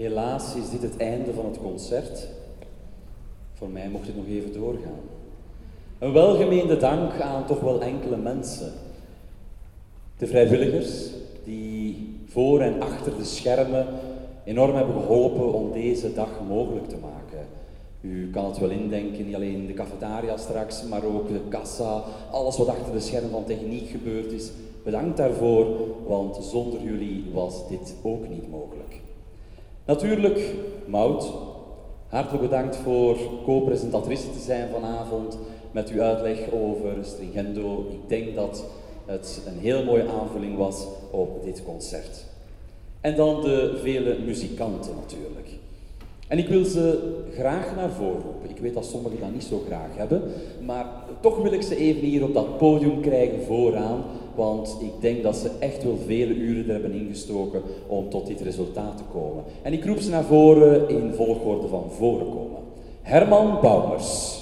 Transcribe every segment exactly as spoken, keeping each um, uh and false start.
Helaas is dit het einde van het concert. Voor mij mocht het nog even doorgaan. Een welgemeende dank aan toch wel enkele mensen. De vrijwilligers die voor en achter de schermen enorm hebben geholpen om deze dag mogelijk te maken. U kan het wel indenken, niet alleen de cafetaria straks, maar ook de kassa, alles wat achter de schermen van techniek gebeurd is. Bedankt daarvoor, want zonder jullie was dit ook niet mogelijk. Natuurlijk, Maud, hartelijk bedankt voor co-presentatrice te zijn vanavond met uw uitleg over Stringendo. Ik denk dat het een heel mooie aanvulling was op dit concert. En dan de vele muzikanten natuurlijk. En ik wil ze graag naar voren roepen. Ik weet dat sommigen dat niet zo graag hebben, maar toch wil ik ze even hier op dat podium krijgen vooraan, want ik denk dat ze echt wel vele uren er hebben ingestoken om tot dit resultaat te komen. En ik roep ze naar voren in volgorde van voren komen. Herman Bouwers.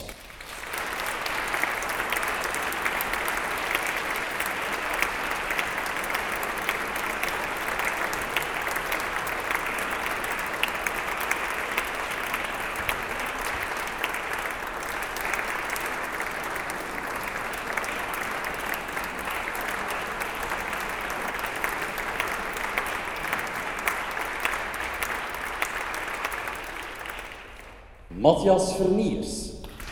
Matthias Verniers.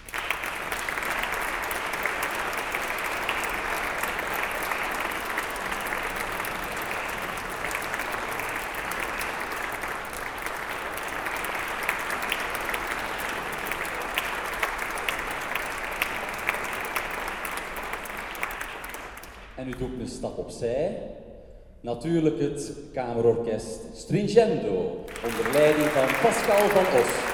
En u doet een stap opzij. Natuurlijk het kamerorkest Stringendo, onder leiding van Pascal van Os.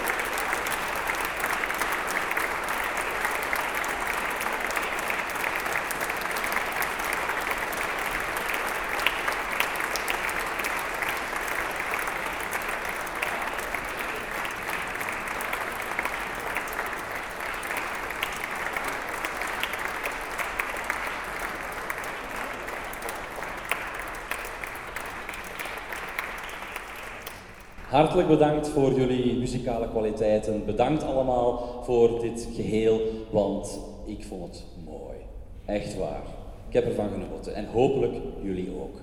Hartelijk bedankt voor jullie muzikale kwaliteiten. Bedankt allemaal voor dit geheel, want ik vond het mooi. Echt waar. Ik heb ervan genoten en hopelijk jullie ook.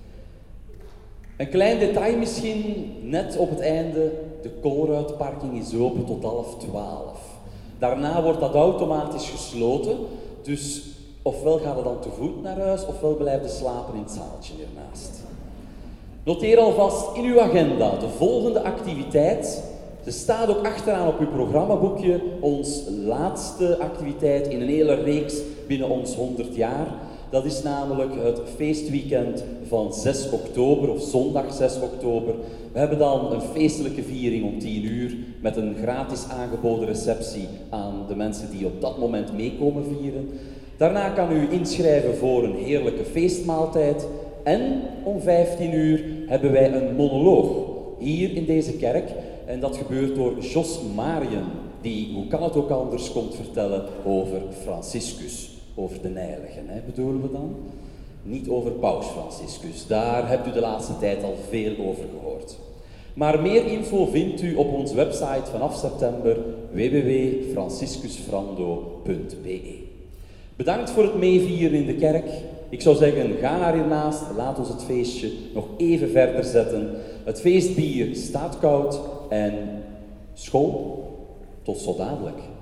Een klein detail misschien, net op het einde, de Colruytparking is open tot half twaalf. Daarna wordt dat automatisch gesloten, dus ofwel gaat het dan te voet naar huis, ofwel blijf je slapen in het zaaltje hiernaast. Noteer alvast in uw agenda de volgende activiteit. Ze staat ook achteraan op uw programmaboekje, ons laatste activiteit in een hele reeks binnen ons honderd jaar. Dat is namelijk het feestweekend van zes oktober, of zondag zes oktober. We hebben dan een feestelijke viering om tien uur met een gratis aangeboden receptie aan de mensen die op dat moment meekomen vieren. Daarna kan u inschrijven voor een heerlijke feestmaaltijd. En om vijftien uur hebben wij een monoloog hier in deze kerk. En dat gebeurt door Jos Marien, die, hoe kan het ook anders, komt vertellen over Franciscus. Over de heilige, hè, bedoelen we dan? Niet over Paus Franciscus, daar hebt u de laatste tijd al veel over gehoord. Maar meer info vindt u op onze website vanaf september w w w punt franciscusfrando punt b e. Bedankt voor het meevieren in de kerk. Ik zou zeggen, ga naar hiernaast, laat ons het feestje nog even verder zetten. Het feestbier staat koud en school, tot zo dadelijk.